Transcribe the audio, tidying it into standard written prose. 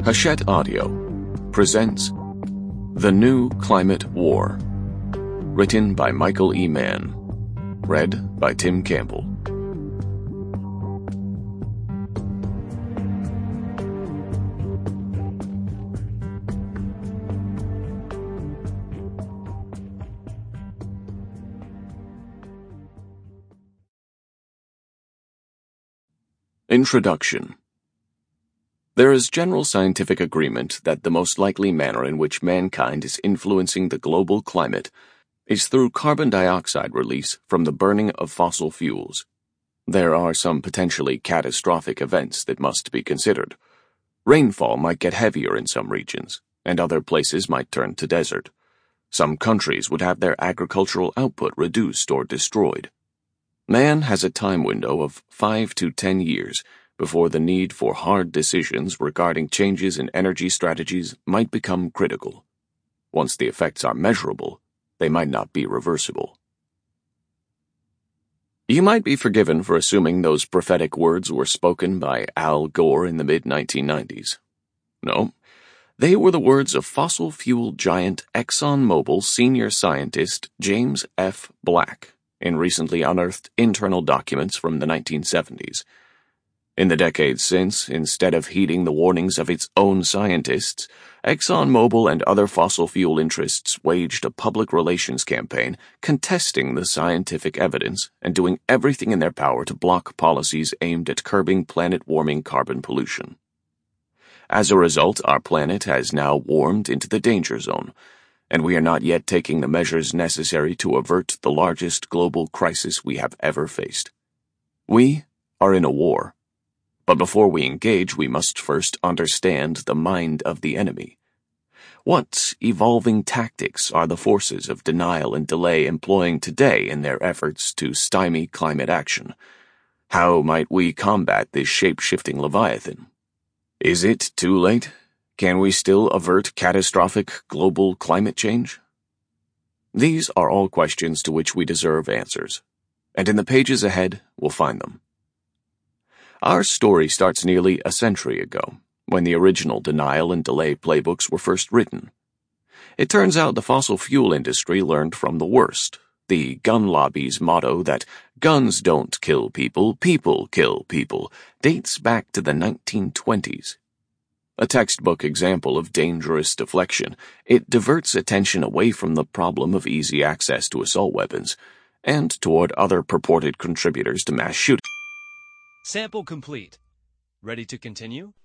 Hachette Audio presents The New Climate War, written by Michael E. Mann, read by Tim Campbell. Introduction. There is general scientific agreement that the most likely manner in which mankind is influencing the global climate is through carbon dioxide release from the burning of fossil fuels. There are some potentially catastrophic events that must be considered. Rainfall might get heavier in some regions, and other places might turn to desert. Some countries would have their agricultural output reduced or destroyed. Man has a time window of 5 to 10 years before the need for hard decisions regarding changes in energy strategies might become critical. Once the effects are measurable, they might not be reversible. You might be forgiven for assuming those prophetic words were spoken by Al Gore in the mid-1990s. No, they were the words of fossil fuel giant ExxonMobil senior scientist James F. Black in recently unearthed internal documents from the 1970s. In the decades since, instead of heeding the warnings of its own scientists, ExxonMobil and other fossil fuel interests waged a public relations campaign contesting the scientific evidence and doing everything in their power to block policies aimed at curbing planet-warming carbon pollution. As a result, our planet has now warmed into the danger zone, and we are not yet taking the measures necessary to avert the largest global crisis we have ever faced. We are in a war. But before we engage, we must first understand the mind of the enemy. What evolving tactics are the forces of denial and delay employing today in their efforts to stymie climate action? How might we combat this shape-shifting Leviathan? Is it too late? Can we still avert catastrophic global climate change? These are all questions to which we deserve answers, and in the pages ahead we'll find them. Our story starts nearly a century ago, when the original denial and delay playbooks were first written. It turns out the fossil fuel industry learned from the worst, the gun lobby's motto that guns don't kill people, people kill people, dates back to the 1920s. A textbook example of dangerous deflection, it diverts attention away from the problem of easy access to assault weapons, and toward other purported contributors to mass shooting. Sample complete. Ready to continue?